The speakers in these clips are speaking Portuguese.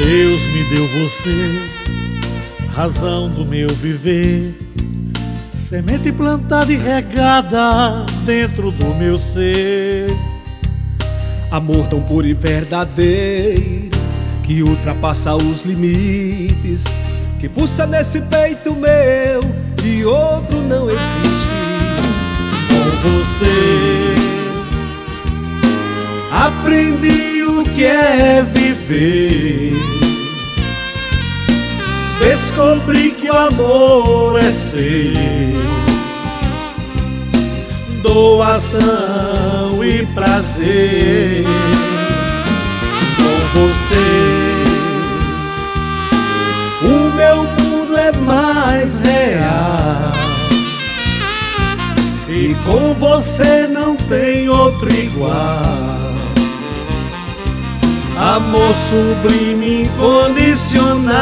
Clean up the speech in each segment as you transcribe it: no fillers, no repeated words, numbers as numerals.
Deus me deu você, razão do meu viver, semente plantada e regada dentro do meu ser. Amor tão puro e verdadeiro, que ultrapassa os limites, que pulsa nesse peito meu e outro não existe. Com você aprendi o que é viver, descobri que o amor é ser, doação e prazer. Com você o meu mundo é mais real, e com você não tem outro igual. Amor sublime, incondicional.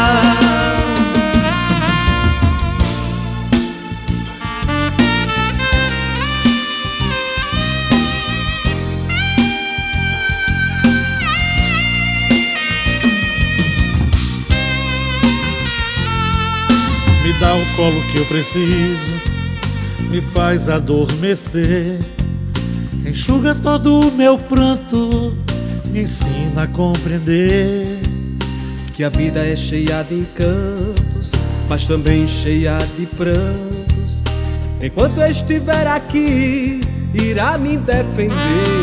Me dá o colo que eu preciso, me faz adormecer, enxuga todo o meu pranto, me ensina a compreender que a vida é cheia de encantos, mas também cheia de prantos. Enquanto eu estiver aqui, irá me defender.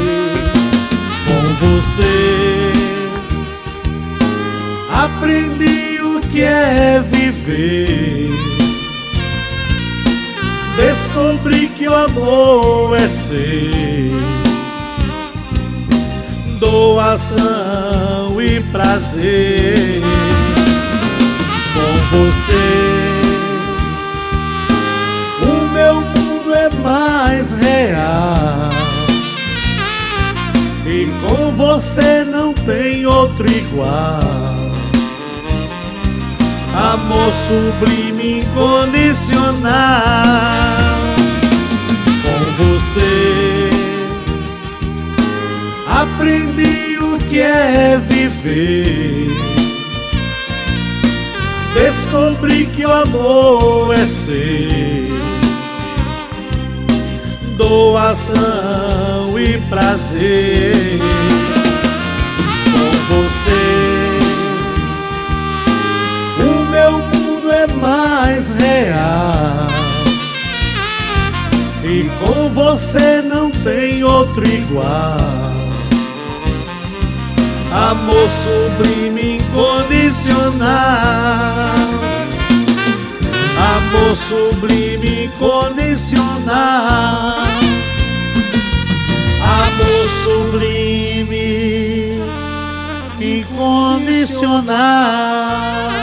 Com você aprendi o que é viver, descobri que o amor é ser, doação e prazer. Com você o meu mundo é mais real, e com você não tem outro igual. Amor sublime, incondicional. Com você aprendi o que é viver, descobri que o amor é ser, doação e prazer. Com você o meu mundo é mais real, e com você não tem outro igual. Amor sublime, incondicional. Amor sublime, incondicional. Amor sublime, incondicional.